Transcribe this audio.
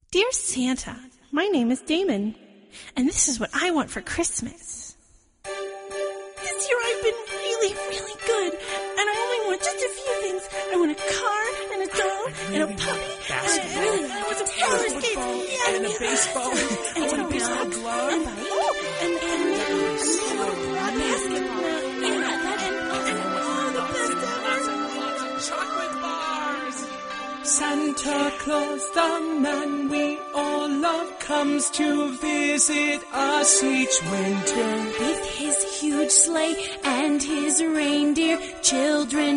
Dear Santa, my name is Damon, and this is what I want for Christmas. This year I've been really, really good, and I only want just a few things. I want a car and a doll and a puppy and I want some roller skates and a baseball and a baseball glove and all the best chocolate bars. Santa Claus, the man we all love, comes to visit us each winter with his huge sleigh and his reindeer children.